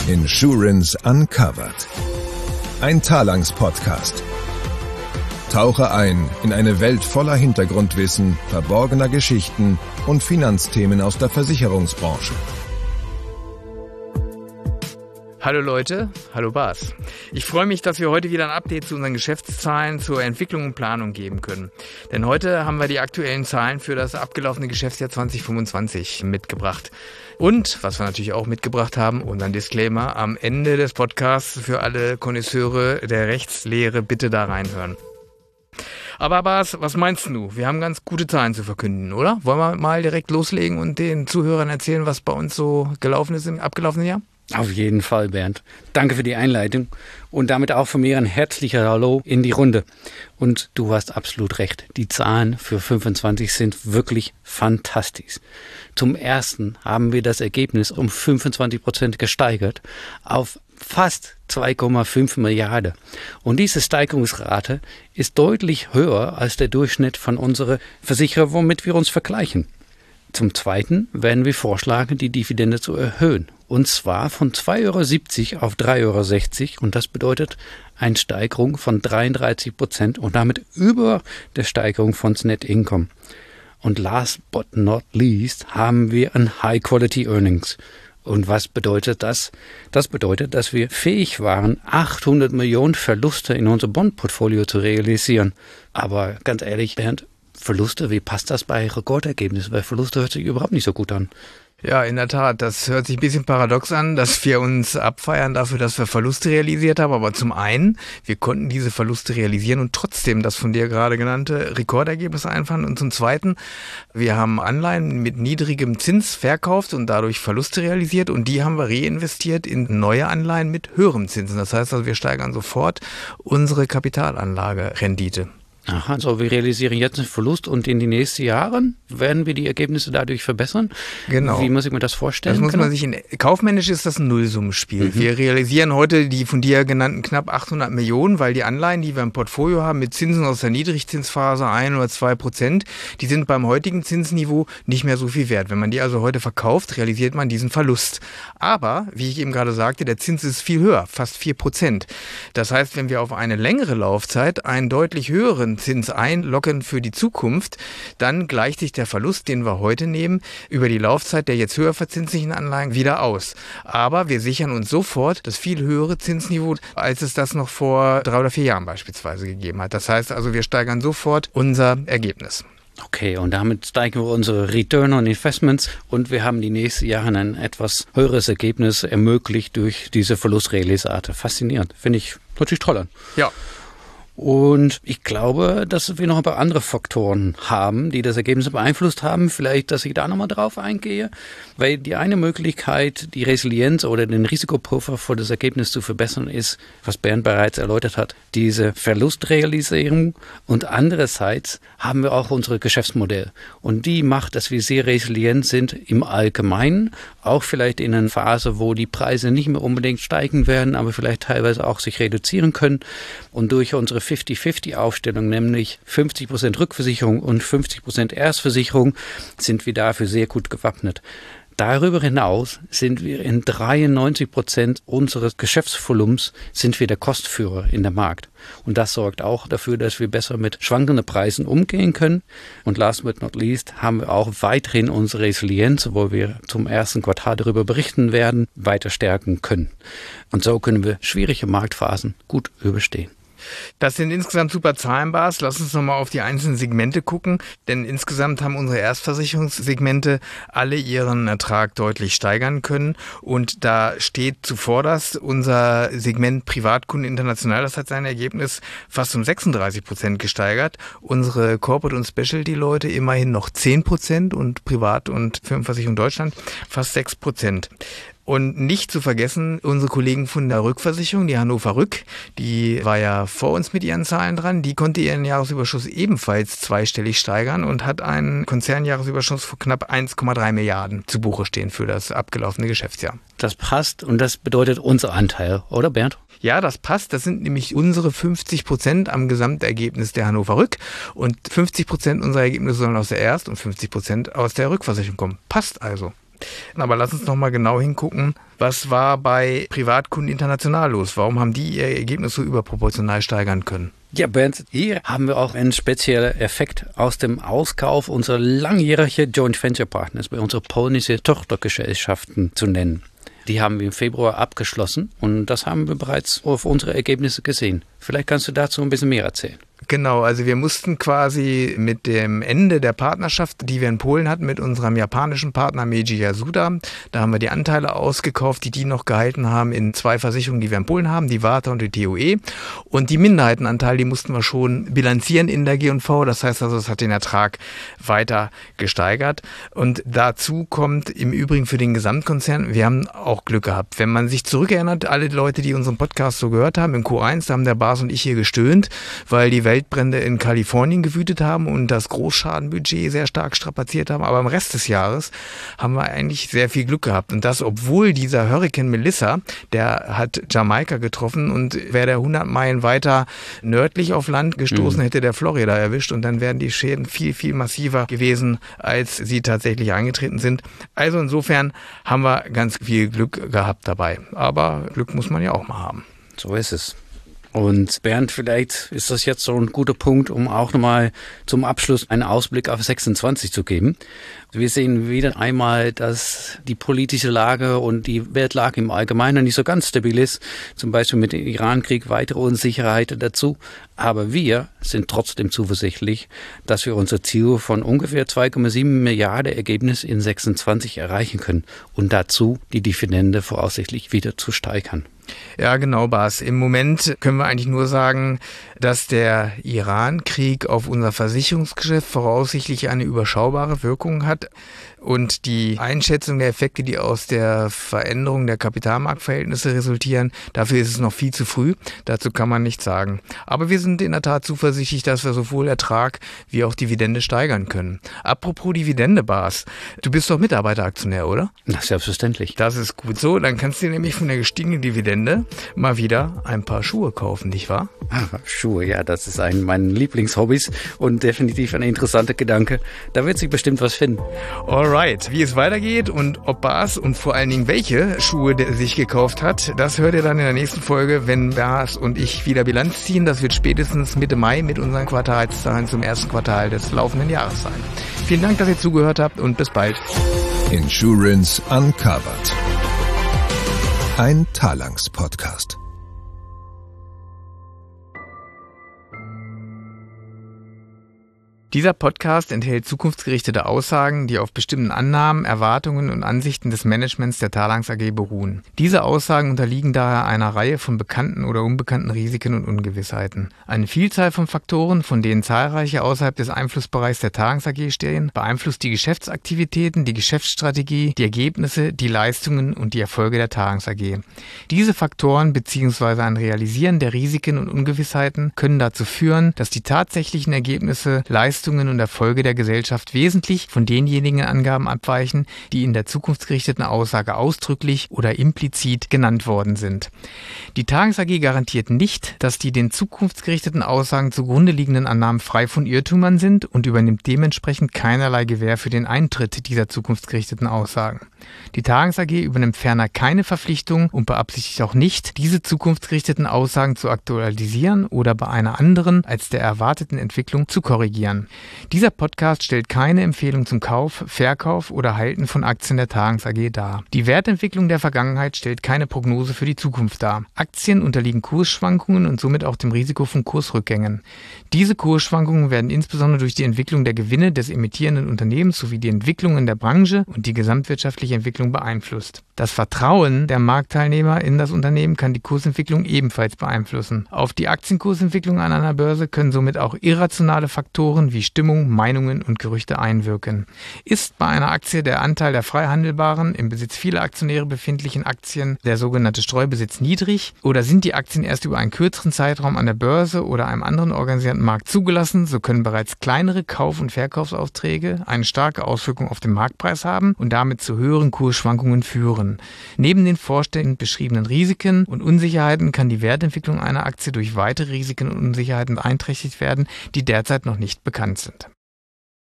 Insurance Uncovered. Ein Talanx-Podcast. Tauche ein in eine Welt voller Hintergrundwissen, verborgener Geschichten und Finanzthemen aus der Versicherungsbranche. Hallo Leute, hallo Bas. Ich freue mich, dass wir heute wieder ein Update zu unseren Geschäftszahlen, zur Entwicklung und Planung geben können. Denn heute haben wir die aktuellen Zahlen für das abgelaufene Geschäftsjahr 2025 mitgebracht. Und, was wir natürlich auch mitgebracht haben, unseren Disclaimer am Ende des Podcasts für alle Konnoisseure der Rechtslehre, bitte da reinhören. Aber Bas, was meinst du? Wir haben ganz gute Zahlen zu verkünden, oder? Wollen wir mal direkt loslegen und den Zuhörern erzählen, was bei uns so gelaufen ist im abgelaufenen Jahr? Auf jeden Fall, Bernd. Danke für die Einleitung und damit auch von mir ein herzlicher Hallo in die Runde. Und du hast absolut recht, die Zahlen für 25 sind wirklich fantastisch. Zum ersten haben wir das Ergebnis um 25% gesteigert auf fast 2,5 Milliarden. Und diese Steigerungsrate ist deutlich höher als der Durchschnitt von unseren Versicherer, womit wir uns vergleichen. Zum Zweiten werden wir vorschlagen, die Dividende zu erhöhen. Und zwar von 2,70 € auf 3,60 € und das bedeutet eine Steigerung von 33% und damit über der Steigerung von Net Income. Und last but not least haben wir ein High Quality Earnings. Und was bedeutet das? Das bedeutet, dass wir fähig waren, 800 Millionen Verluste in unser Bondportfolio zu realisieren. Aber ganz ehrlich, Bernd, Verluste, wie passt das bei Rekordergebnissen? Weil Verluste hört sich überhaupt nicht so gut an. Ja, in der Tat, das hört sich ein bisschen paradox an, dass wir uns abfeiern dafür, dass wir Verluste realisiert haben. Aber zum einen, wir konnten diese Verluste realisieren und trotzdem das von dir gerade genannte Rekordergebnis einfahren. Und zum Zweiten, wir haben Anleihen mit niedrigem Zins verkauft und dadurch Verluste realisiert. Und die haben wir reinvestiert in neue Anleihen mit höherem Zinsen. Das heißt also, wir steigern sofort unsere Kapitalanlagerendite. Aha, also wir realisieren jetzt einen Verlust und in den nächsten Jahren werden wir die Ergebnisse dadurch verbessern? Genau. Wie muss ich mir das vorstellen? Das muss man sich kaufmännisch ist das ein Nullsummenspiel. Wir realisieren heute die von dir genannten knapp 800 Millionen, weil die Anleihen, die wir im Portfolio haben, mit Zinsen aus der Niedrigzinsphase 1 oder 2%, die sind beim heutigen Zinsniveau nicht mehr so viel wert. Wenn man die also heute verkauft, realisiert man diesen Verlust. Aber, wie ich eben gerade sagte, der Zins ist viel höher, fast 4%. Das heißt, wenn wir auf eine längere Laufzeit einen deutlich höheren Zins einlocken für die Zukunft, dann gleicht sich der Verlust, den wir heute nehmen, über die Laufzeit der jetzt höher verzinslichen Anleihen wieder aus. Aber wir sichern uns sofort das viel höhere Zinsniveau, als es das noch vor 3 oder 4 Jahren beispielsweise gegeben hat. Das heißt also, wir steigern sofort unser Ergebnis. Okay, und damit steigern wir unsere Return on Investments und wir haben die nächsten Jahre ein etwas höheres Ergebnis ermöglicht durch diese Verlustrealisate. Faszinierend, finde ich natürlich toll an. Ja. Und ich glaube, dass wir noch ein paar andere Faktoren haben, die das Ergebnis beeinflusst haben. Vielleicht, dass ich da nochmal drauf eingehe. Weil die eine Möglichkeit, die Resilienz oder den Risikopuffer für das Ergebnis zu verbessern, ist, was Bernd bereits erläutert hat, diese Verlustrealisierung. Und andererseits haben wir auch unsere Geschäftsmodell. Und die macht, dass wir sehr resilient sind im Allgemeinen. Auch vielleicht in einer Phase, wo die Preise nicht mehr unbedingt steigen werden, aber vielleicht teilweise auch sich reduzieren können. Und durch unsere 50-50-Aufstellung, nämlich 50% Rückversicherung und 50% Erstversicherung, sind wir dafür sehr gut gewappnet. Darüber hinaus sind wir in 93% unseres Geschäftsvolumens sind wir der Kostführer in der Markt. Und das sorgt auch dafür, dass wir besser mit schwankenden Preisen umgehen können. Und last but not least haben wir auch weiterhin unsere Resilienz, wo wir zum ersten Quartal darüber berichten werden, weiter stärken können. Und so können wir schwierige Marktphasen gut überstehen. Das sind insgesamt super Zahlen, Bas. Lass uns nochmal auf die einzelnen Segmente gucken, denn insgesamt haben unsere Erstversicherungssegmente alle ihren Ertrag deutlich steigern können und da steht zuvorderst unser Segment Privatkunden international, das hat sein Ergebnis fast um 36% gesteigert. Unsere Corporate- und Specialty-Leute immerhin noch 10% und Privat- und Firmenversicherung Deutschland fast 6%. Und nicht zu vergessen, unsere Kollegen von der Rückversicherung, die Hannover Rück, die war ja vor uns mit ihren Zahlen dran, die konnte ihren Jahresüberschuss ebenfalls zweistellig steigern und hat einen Konzernjahresüberschuss von knapp 1,3 Milliarden zu Buche stehen für das abgelaufene Geschäftsjahr. Das passt und das bedeutet unser Anteil, oder Bernd? Ja, das passt. Das sind nämlich unsere 50% am Gesamtergebnis der Hannover Rück und 50% unserer Ergebnisse sollen aus der Erst- und 50% aus der Rückversicherung kommen. Passt also. Aber lass uns noch mal genau hingucken, was war bei Privatkunden international los? Warum haben die ihr Ergebnis so überproportional steigern können? Ja, Bernd, hier haben wir auch einen speziellen Effekt aus dem Auskauf unserer langjährigen Joint Venture Partners bei unseren polnischen Tochtergesellschaften zu nennen. Die haben wir im Februar abgeschlossen und das haben wir bereits auf unsere Ergebnisse gesehen. Vielleicht kannst du dazu ein bisschen mehr erzählen. Genau, also wir mussten quasi mit dem Ende der Partnerschaft, die wir in Polen hatten, mit unserem japanischen Partner Meiji Yasuda, da haben wir die Anteile ausgekauft, die noch gehalten haben in 2 Versicherungen, die wir in Polen haben, die Warta und die TOE. Und die Minderheitenanteile, die mussten wir schon bilanzieren in der G&V. Das heißt also, es hat den Ertrag weiter gesteigert. Und dazu kommt im Übrigen für den Gesamtkonzern, wir haben auch Glück gehabt. Wenn man sich zurückerinnert, alle Leute, die unseren Podcast so gehört haben, im Q1, da haben der Bas und ich hier gestöhnt, weil die Waldbrände in Kalifornien gewütet haben und das Großschadenbudget sehr stark strapaziert haben. Aber im Rest des Jahres haben wir eigentlich sehr viel Glück gehabt. Und das, obwohl dieser Hurricane Melissa, der hat Jamaika getroffen und wäre der 100 Meilen weiter nördlich auf Land gestoßen, hätte der Florida erwischt und dann wären die Schäden viel, viel massiver gewesen, als sie tatsächlich eingetreten sind. Also insofern haben wir ganz viel Glück gehabt dabei. Aber Glück muss man ja auch mal haben. So ist es. Und Bernd, vielleicht ist das jetzt so ein guter Punkt, um auch nochmal zum Abschluss einen Ausblick auf 26 zu geben. Wir sehen wieder einmal, dass die politische Lage und die Weltlage im Allgemeinen nicht so ganz stabil ist. Zum Beispiel mit dem Iran-Krieg weitere Unsicherheiten dazu. Aber wir sind trotzdem zuversichtlich, dass wir unser Ziel von ungefähr 2,7 Milliarden Ergebnis in 26 erreichen können und dazu die Dividende voraussichtlich wieder zu steigern. Ja, genau, Bas. Im Moment können wir eigentlich nur sagen, dass der Iran-Krieg auf unser Versicherungsgeschäft voraussichtlich eine überschaubare Wirkung hat. Und die Einschätzung der Effekte, die aus der Veränderung der Kapitalmarktverhältnisse resultieren, dafür ist es noch viel zu früh. Dazu kann man nichts sagen. Aber wir sind in der Tat zuversichtlich, dass wir sowohl Ertrag wie auch Dividende steigern können. Apropos Dividende, Bas, du bist doch Mitarbeiteraktionär, oder? Na, selbstverständlich. Das ist gut so. Dann kannst du dir nämlich von der gestiegenen Dividende mal wieder ein paar Schuhe kaufen, nicht wahr? Schuhe, ja, das ist ein meiner Lieblingshobbys und definitiv ein interessanter Gedanke. Da wird sich bestimmt was finden. Alright, wie es weitergeht und ob Bas und vor allen Dingen welche Schuhe der sich gekauft hat, das hört ihr dann in der nächsten Folge, wenn Bas und ich wieder Bilanz ziehen. Das wird spätestens Mitte Mai mit unseren Quartalszahlen zum ersten Quartal des laufenden Jahres sein. Vielen Dank, dass ihr zugehört habt und bis bald. Insurance Uncovered. Ein Talanx-Podcast. Dieser Podcast enthält zukunftsgerichtete Aussagen, die auf bestimmten Annahmen, Erwartungen und Ansichten des Managements der Talanx AG beruhen. Diese Aussagen unterliegen daher einer Reihe von bekannten oder unbekannten Risiken und Ungewissheiten. Eine Vielzahl von Faktoren, von denen zahlreiche außerhalb des Einflussbereichs der Talanx AG stehen, beeinflusst die Geschäftsaktivitäten, die Geschäftsstrategie, die Ergebnisse, die Leistungen und die Erfolge der Talanx AG. Diese Faktoren bzw. ein Realisieren der Risiken und Ungewissheiten können dazu führen, dass die tatsächlichen Ergebnisse, Leistungen und Erfolge der Gesellschaft wesentlich von denjenigen Angaben abweichen, die in der zukunftsgerichteten Aussage ausdrücklich oder implizit genannt worden sind. Die Talanx AG garantiert nicht, dass die den zukunftsgerichteten Aussagen zugrunde liegenden Annahmen frei von Irrtümern sind und übernimmt dementsprechend keinerlei Gewähr für den Eintritt dieser zukunftsgerichteten Aussagen. Die Talanx AG übernimmt ferner keine Verpflichtung und beabsichtigt auch nicht, diese zukunftsgerichteten Aussagen zu aktualisieren oder bei einer anderen als der erwarteten Entwicklung zu korrigieren. Dieser Podcast stellt keine Empfehlung zum Kauf, Verkauf oder Halten von Aktien der Talanx AG dar. Die Wertentwicklung der Vergangenheit stellt keine Prognose für die Zukunft dar. Aktien unterliegen Kursschwankungen und somit auch dem Risiko von Kursrückgängen. Diese Kursschwankungen werden insbesondere durch die Entwicklung der Gewinne des emittierenden Unternehmens sowie die Entwicklungen der Branche und die gesamtwirtschaftliche Entwicklung beeinflusst. Das Vertrauen der Marktteilnehmer in das Unternehmen kann die Kursentwicklung ebenfalls beeinflussen. Auf die Aktienkursentwicklung an einer Börse können somit auch irrationale Faktoren wie Stimmung, Meinungen und Gerüchte einwirken. Ist bei einer Aktie der Anteil der frei handelbaren, im Besitz vieler Aktionäre befindlichen Aktien, der sogenannte Streubesitz, niedrig oder sind die Aktien erst über einen kürzeren Zeitraum an der Börse oder einem anderen organisierten Markt zugelassen, so können bereits kleinere Kauf- und Verkaufsaufträge eine starke Auswirkung auf den Marktpreis haben und damit zu höheren Kursschwankungen führen. Neben den vorstehend beschriebenen Risiken und Unsicherheiten kann die Wertentwicklung einer Aktie durch weitere Risiken und Unsicherheiten beeinträchtigt werden, die derzeit noch nicht bekannt sind.